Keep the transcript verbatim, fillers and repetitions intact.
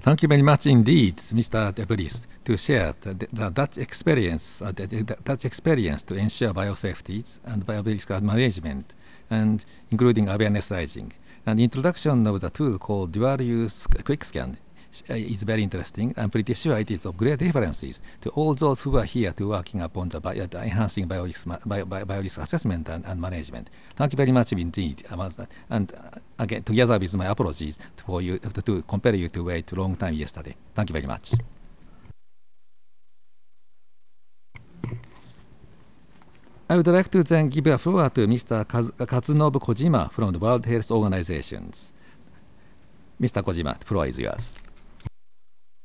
Thank you very much indeed, Mister De Vries, to share the, the Dutch experience, uh, the, the Dutch experience to ensure biosafety and biorisk management, and including awareness raising. And introduction of the tool called dual-use QuickScan is very interesting. I'm pretty sure it is of great references to all those who are here to working upon the, bio, the enhancing biorisk, bio, bio, biorisk assessment and, and management. Thank you very much indeed. And uh, again, together with my apologies for you to compare you to wait a long time yesterday. Thank you very much. I would like to then give a floor to Mister Kaz Katsunobu Kojima from the World Health Organization. Mister Kojima, the floor is yours.